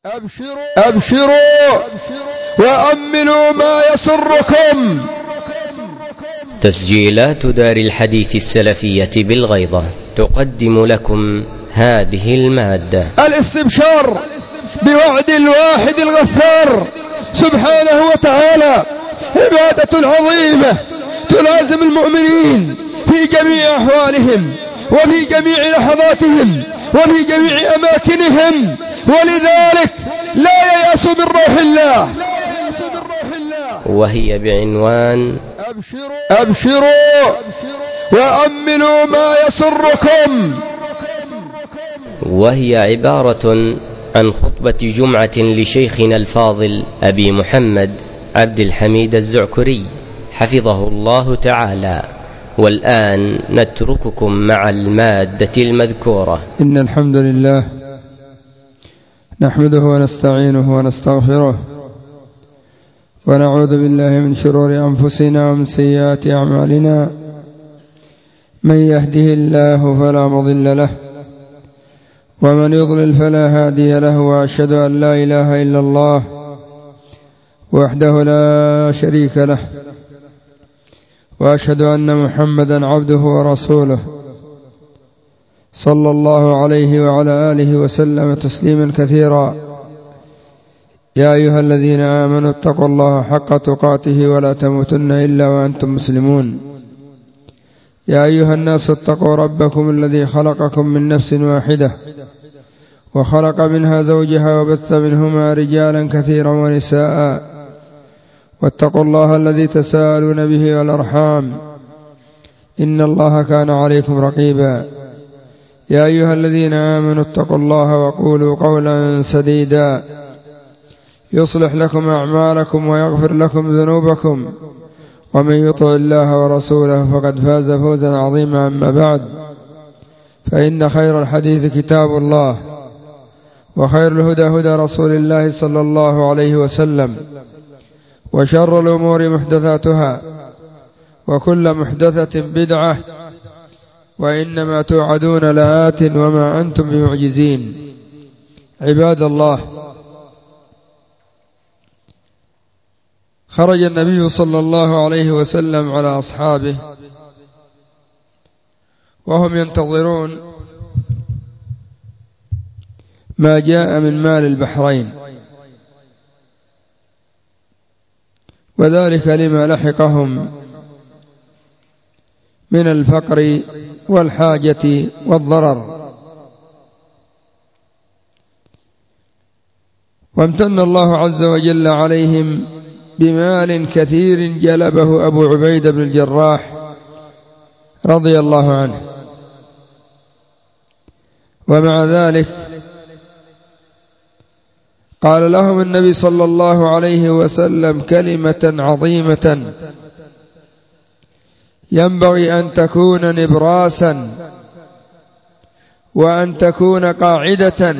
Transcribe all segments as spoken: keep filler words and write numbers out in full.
أبشروا أبشروا وأملوا ما يسركم. تسجيلات دار الحديث السلفية بالغيضة تقدم لكم هذه المادة. الاستبشار بوعد الواحد الغفار سبحانه وتعالى عبادة عظيمة تلازم المؤمنين في جميع أحوالهم وفي جميع لحظاتهم وفي جميع أماكنهم، ولذلك لا ييأسوا من روح الله، وهي بعنوان أبشروا, أبشروا وأملوا ما يسركم. وهي عبارة عن خطبة جمعة لشيخنا الفاضل أبي محمد عبد الحميد الزعكري حفظه الله تعالى. والآن نترككم مع المادة المذكورة. إن الحمد لله نحمده ونستعينه ونستغفره ونعوذ بالله من شرور أنفسنا ومن سيئات أعمالنا. من يهده الله فلا مضل له ومن يضلل فلا هادي له، وأشهد أن لا إله إلا الله وحده لا شريك له، وأشهد أن محمدا عبده ورسوله صلى الله عليه وعلى آله وسلم تسليما كثيرا. يا أيها الذين آمنوا اتقوا الله حق تقاته ولا تموتن إلا وأنتم مسلمون. يا أيها الناس اتقوا ربكم الذي خلقكم من نفس واحدة وخلق منها زوجها وبث منهما رجالا كثيرا ونساء، واتقوا الله الذي تساءلون به والأرحام إن الله كان عليكم رقيبا. يا أيها الذين آمنوا اتقوا الله وقولوا قولا سديدا يصلح لكم أعمالكم ويغفر لكم ذنوبكم، ومن يطع الله ورسوله فقد فاز فوزا عظيما. أما بعد، فإن خير الحديث كتاب الله، وخير الهدى هدى رسول الله صلى الله عليه وسلم، وشر الأمور محدثاتها، وكل محدثة بدعة، وإنما توعدون لآت وما أنتم بمعجزين. عباد الله، خرج النبي صلى الله عليه وسلم على أصحابه وهم ينتظرون ما جاء من مال البحرين، وذلك لما لحقهم من الفقر والحاجة والضرر. وامتن الله عز وجل عليهم بمال كثير جلبه أبو عبيدة بن الجراح رضي الله عنه، ومع ذلك قال لهم النبي صلى الله عليه وسلم كلمة عظيمة ينبغي أن تكون نبراسا وأن تكون قاعدة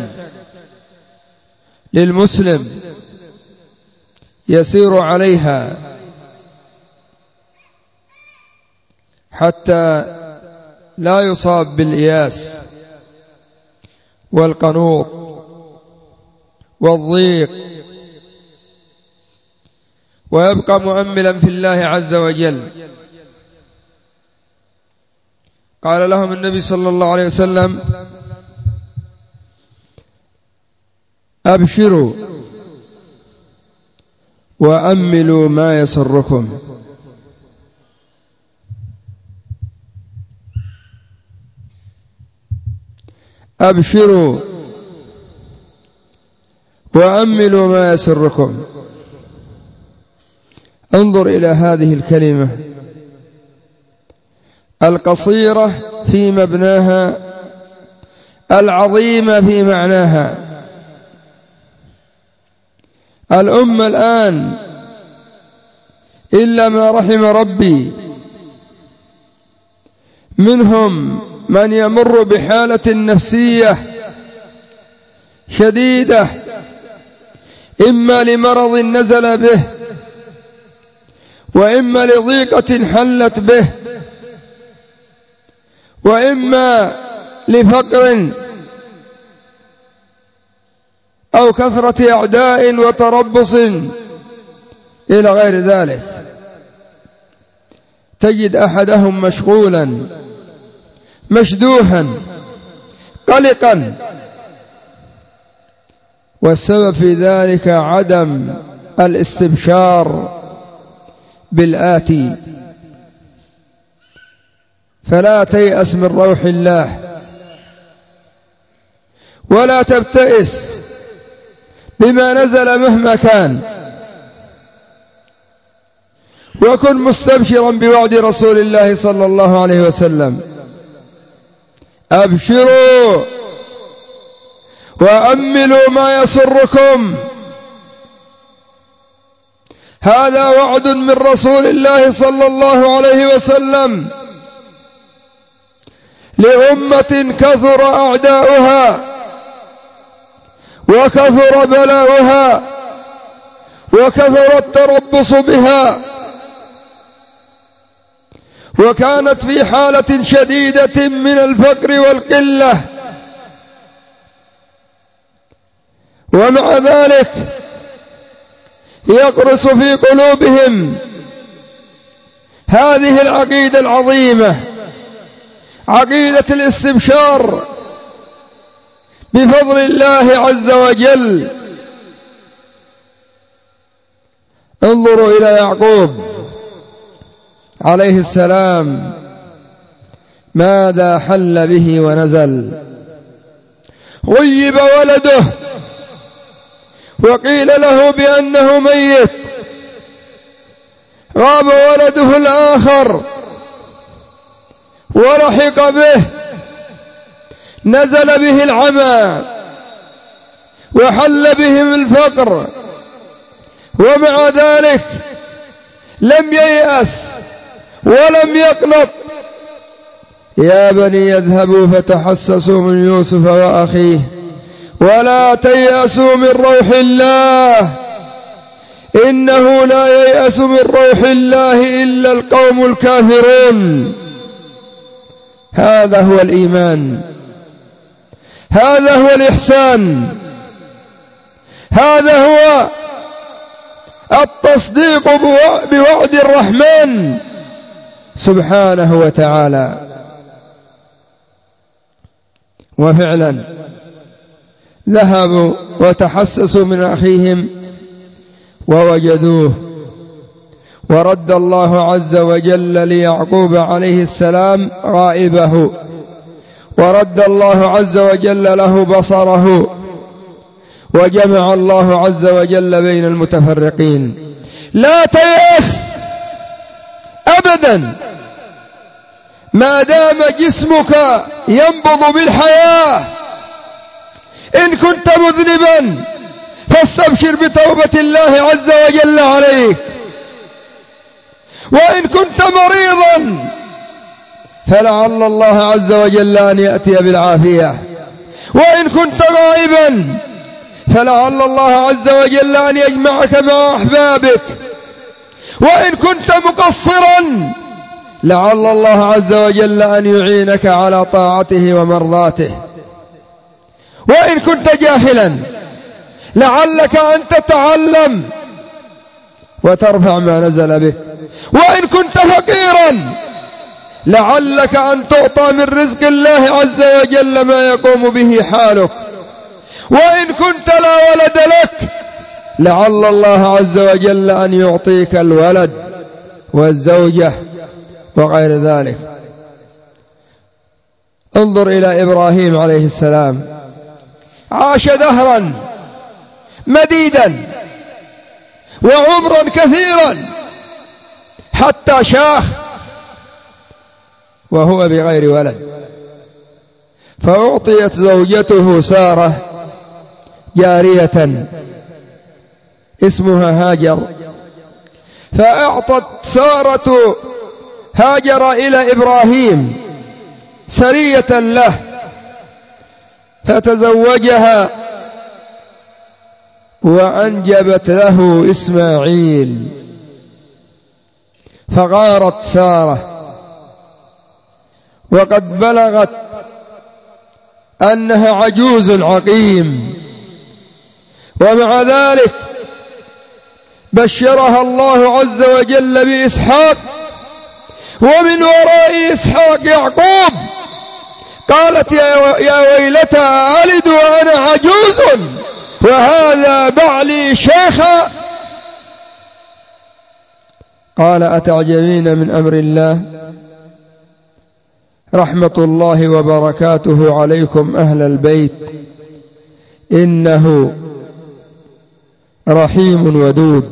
للمسلم يسير عليها حتى لا يصاب بالإياس والقنوط والضيق، ويبقى مؤملا في الله عز وجل. قال لهم النبي صلى الله عليه وسلم: أبشروا وأملوا ما يسركم. أبشروا وأملوا ما يسركم. انظر إلى هذه الكلمة القصيرة في مبناها، العظيمة في معناها. الأمة الآن إلا ما رحم ربي منهم من يمر بحالة نفسية شديدة، إما لمرض نزل به، وإما لضيقة حلت به، وإما لفقر أو كثرة أعداء وتربص إلى غير ذلك. تجد أحدهم مشغولا مشدوحا قلقا، والسبب في ذلك عدم الاستبشار بالآتي. فلا تيأس من روح الله ولا تبتئس بما نزل مهما كان، وكن مستبشرا بوعد رسول الله صلى الله عليه وسلم: أبشروا وأملوا ما يسركم. هذا وعد من رسول الله صلى الله عليه وسلم لأمة كثر أعداؤها وكثر بلاؤها وكثر التربص بها، وكانت في حالة شديدة من الفقر والقلة، ومع ذلك يقرص في قلوبهم هذه العقيدة العظيمة، عقيدة الاستبشار بفضل الله عز وجل. انظروا إلى يعقوب عليه السلام ماذا حل به ونزل. غيب ولده وقيل له بأنه ميت، غاب ولده الآخر ولحق به، نزل به العمى وحل بهم الفقر، ومع ذلك لم ييأس ولم يقنط. يا بني يذهبوا فتحسسوا من يوسف وأخيه ولا تيأسوا من روح الله إنه لا ييأس من روح الله إلا القوم الكافرون. هذا هو الإيمان، هذا هو الإحسان، هذا هو التصديق بوعد الرحمن سبحانه وتعالى. وفعلا ذهبوا وتحسسوا من أخيهم ووجدوه، ورد الله عز وجل ليعقوب عليه السلام غائبه، ورد الله عز وجل له بصره، وجمع الله عز وجل بين المتفرقين. لا تيأس أبدا ما دام جسمك ينبض بالحياة. إن كنت مذنبا فاستبشر بتوبة الله عز وجل عليك، وإن كنت مريضا فلعل الله عز وجل أن يأتي بالعافية، وإن كنت غائبا فلعل الله عز وجل أن يجمعك مع أحبابك، وإن كنت مقصرا لعل الله عز وجل أن يعينك على طاعته ومرضاته، وإن كنت جاهلا لعلك أن تتعلم وترفع ما نزل بك، وإن كنت فقيرا لعلك أن تعطى من رزق الله عز وجل ما يقوم به حالك، وإن كنت لا ولد لك لعل الله عز وجل أن يعطيك الولد والزوجة وغير ذلك. انظر إلى إبراهيم عليه السلام، عاش دهرا مديدا وعمرا كثيرا حتى شاخ وهو بغير ولد، فأعطيت زوجته سارة جارية اسمها هاجر، فأعطت سارة هاجر إلى إبراهيم سرية له، فتزوجها وأنجبت له إسماعيل. فغارت سارة وقد بلغت أنها عجوز عقيم، ومع ذلك بشرها الله عز وجل بإسحاق، ومن وراء إسحاق يعقوب. قالت يا ويلتى ألد وأنا عجوز وهذا بعلي شيخا. قال أتعجبين من أمر الله؟ رحمة الله وبركاته عليكم أهل البيت، إنه رحيم ودود.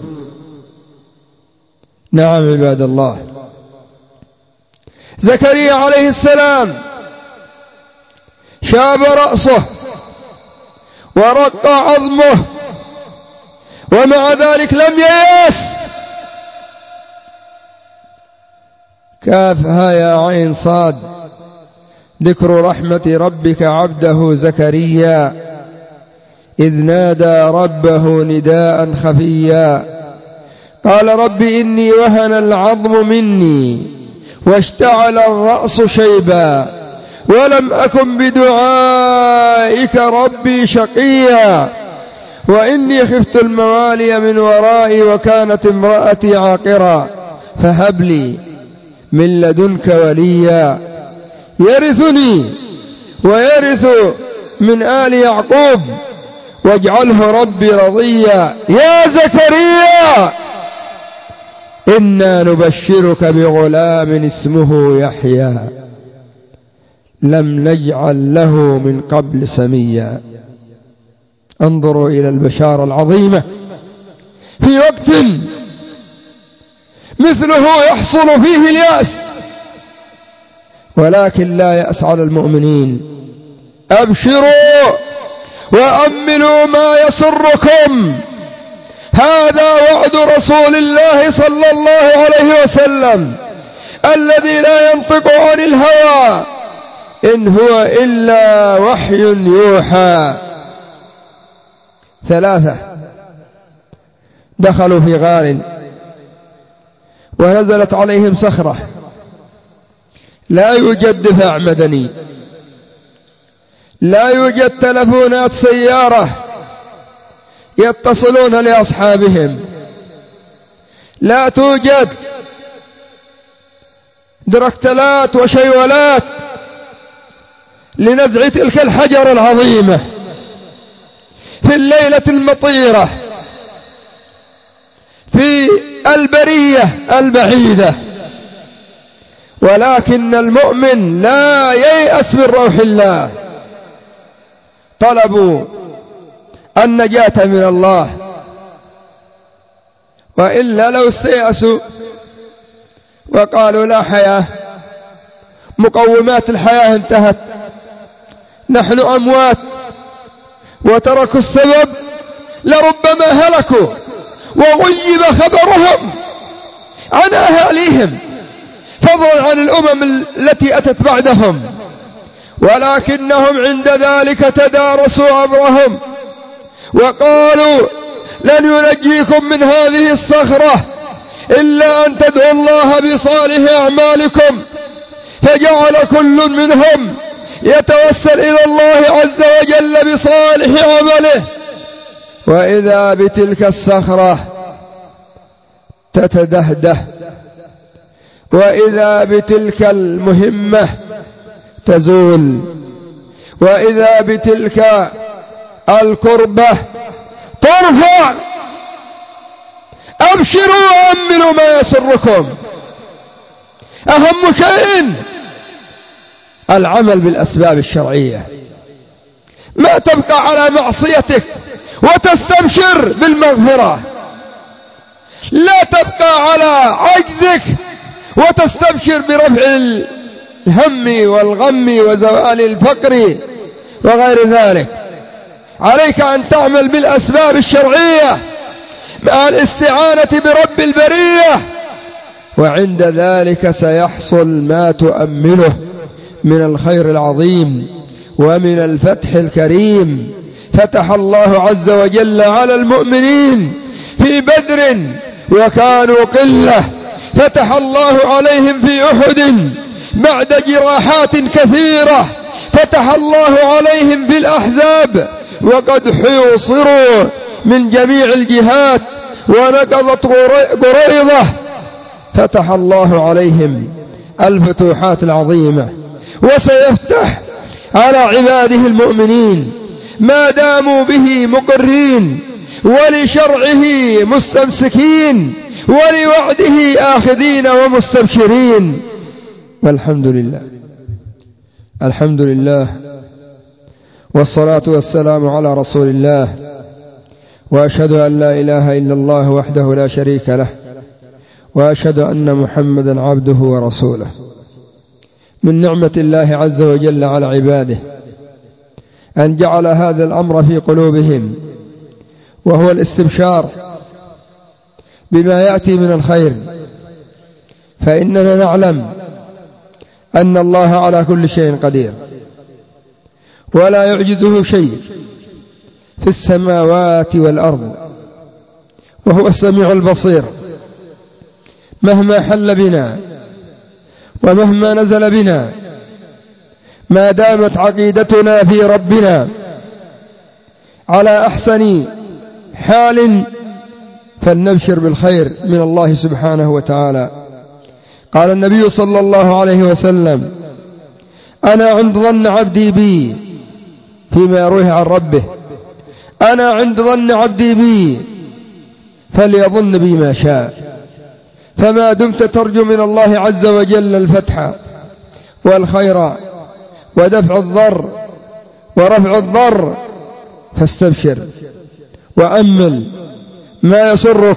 نعم عباد الله، زكريا عليه السلام شاب رأسه ورق عظمه، ومع ذلك لم ييأس. كافها يا عين صاد، ذكر رحمة ربك عبده زكريا إذ نادى ربه نداء خفيا قال رب إني وهن العظم مني واشتعل الرأس شيبا ولم أكن بدعائك ربي شقيا وإني خفت الموالي من ورائي وكانت امرأتي عاقرا فهب لي من لدنك وليا يرثني ويرث من آل يعقوب واجعله ربي رضيا. يا زكريا إنا نبشرك بغلام اسمه يحيى لم نجعل له من قبل سميا. انظروا إلى البشارة العظيمة في وقت مثله يحصل فيه اليأس، ولكن لا يأس على المؤمنين. أبشروا وأملوا ما يسركم، هذا وعد رسول الله صلى الله عليه وسلم الذي لا ينطق عن الهوى إن هو إلا وحي يوحى. ثلاثة دخلوا في غار ونزلت عليهم صخرة، لا يوجد دفاع مدني، لا يوجد تلفونات سيارة يتصلون لأصحابهم، لا توجد دركتلات وشيولات لنزع تلك الحجر العظيمة في الليلة المطيرة في البرية البعيدة. ولكن المؤمن لا ييأس من روح الله، طلبوا النجاة من الله، وإلا لو استيأسوا وقالوا لا حياة، مقومات الحياة انتهت، نحن أموات، وتركوا السبب، لربما هلكوا وغيب خبرهم عن أهاليهم، فضلا عن الأمم التي أتت بعدهم. ولكنهم عند ذلك تدارسوا أمرهم وقالوا لن ينجيكم من هذه الصخرة إلا أن تدعوا الله بصالح أعمالكم. فجعل كل منهم يتوسل إلى الله عز وجل بصالح عمله، وإذا بتلك الصخرة تتدهده، وإذا بتلك المهمة تزول، وإذا بتلك الكربة ترفع. أبشروا وأملوا ما يسركم. أهم شيء العمل بالأسباب الشرعية، ما تبقى على معصيتك وتستبشر بالمغفرة، لا تبقى على عجزك وتستبشر برفع الهم والغم وزوال الفقر وغير ذلك. عليك أن تعمل بالأسباب الشرعية مع الاستعانة برب البرية، وعند ذلك سيحصل ما تؤمله من الخير العظيم ومن الفتح الكريم. فتح الله عز وجل على المؤمنين في بدر وكانوا قلة، فتح الله عليهم في أحد بعد جراحات كثيرة، فتح الله عليهم في الأحزاب وقد حيصروا من جميع الجهات ونقضت قريضة فتح الله عليهم الفتوحات العظيمة، وسيفتح على عباده المؤمنين ما داموا به مقرين ولشرعه مستمسكين ولوعده آخذين ومستبشرين. والحمد لله. الحمد لله والصلاة والسلام على رسول الله، وأشهد أن لا إله إلا الله وحده لا شريك له، وأشهد أن محمدا عبده ورسوله. من نعمة الله عز وجل على عباده أن جعل هذا الأمر في قلوبهم، وهو الاستبشار بما يأتي من الخير، فإننا نعلم أن الله على كل شيء قدير، ولا يعجزه شيء في السماوات والأرض، وهو السميع البصير. مهما حل بنا ومهما نزل بنا، ما دامت عقيدتنا في ربنا على أحسن حال فلنبشر بالخير من الله سبحانه وتعالى. قال النبي صلى الله عليه وسلم: أنا عند ظن عبدي بي، فيما يرويه عن ربه: أنا عند ظن عبدي بي فليظن بي ما شاء. فما دمت ترجو من الله عز وجل الفتح والخير ودفع الضر ورفع الضر فاستبشر وأمل ما يسرك،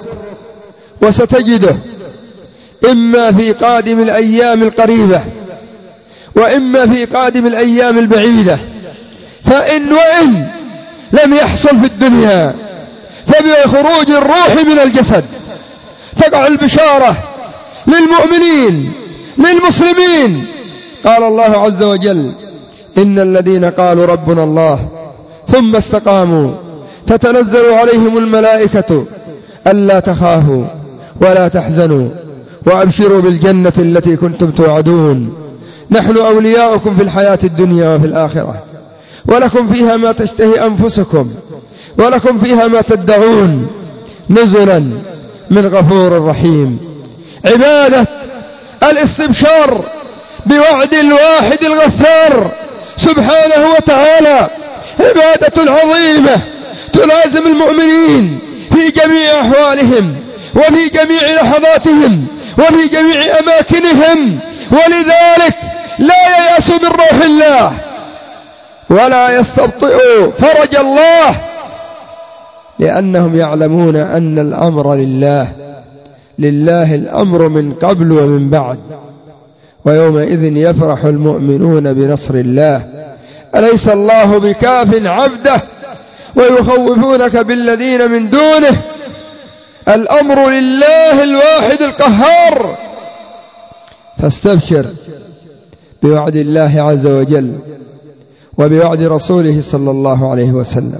وستجده إما في قادم الأيام القريبة وإما في قادم الأيام البعيدة. فإن وإن لم يحصل في الدنيا فبخروج الروح من الجسد تقع البشارة للمؤمنين للمسلمين. قال الله عز وجل: إن الذين قالوا ربنا الله ثم استقاموا تتنزل عليهم الملائكة ألا تخافوا ولا تحزنوا وأبشروا بالجنة التي كنتم توعدون، نحن أولياؤكم في الحياة الدنيا وفي الآخرة، ولكم فيها ما تشتهي أنفسكم ولكم فيها ما تدعون، نزلا من غفور رحيم. عبادة الاستبشار بوعد الواحد الغفار سبحانه وتعالى عبادة عظيمة تلازم المؤمنين في جميع أحوالهم وفي جميع لحظاتهم وفي جميع أماكنهم، ولذلك لا ييأسوا من روح الله ولا يستبطئوا فرج الله، لأنهم يعلمون أن الأمر لله، لله الأمر من قبل ومن بعد، ويومئذ يفرح المؤمنون بنصر الله. أليس الله بكاف عبده ويخوفونك بالذين من دونه؟ الأمر لله الواحد القهار. فاستبشر بوعد الله عز وجل وبوعد رسوله صلى الله عليه وسلم،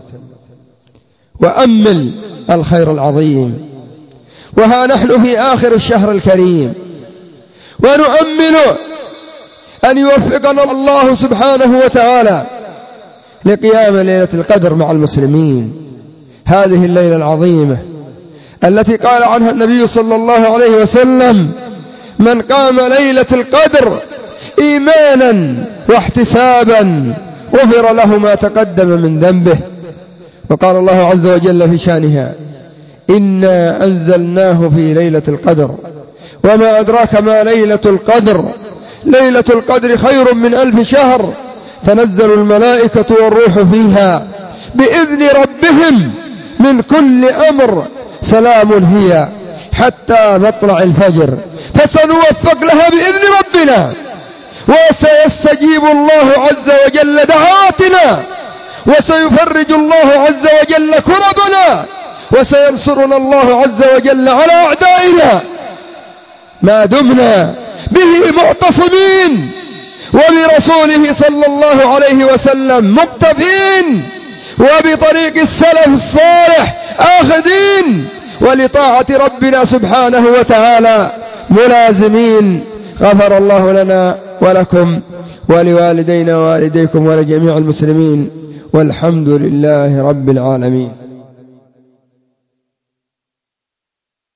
وأمل الخير العظيم. وها نحن في آخر الشهر الكريم، ونؤمل أن يوفقنا الله سبحانه وتعالى لقيام ليلة القدر مع المسلمين، هذه الليلة العظيمة التي قال عنها النبي صلى الله عليه وسلم: من قام ليلة القدر إيمانا واحتسابا غفر له ما تقدم من ذنبه. وقال الله عز وجل في شانها: إنا أنزلناه في ليلة القدر وما أدراك ما ليلة القدر، ليلة القدر خير من ألف شهر، تنزل الملائكة والروح فيها بإذن ربهم من كل أمر، سلام هي حتى مطلع الفجر. فسنوفق لها بإذن ربنا، وسيستجيب الله عز وجل دعواتنا، وسيفرج الله عز وجل كربنا، وسينصرنا الله عز وجل على أعدائنا ما دمنا به معتصمين وبرسوله صلى الله عليه وسلم مقتفين، وبطريق السلف الصالح آخذين، ولطاعة ربنا سبحانه وتعالى ملازمين. غفر الله لنا ولكم ولوالدينا ووالديكم ولجميع المسلمين، والحمد لله رب العالمين.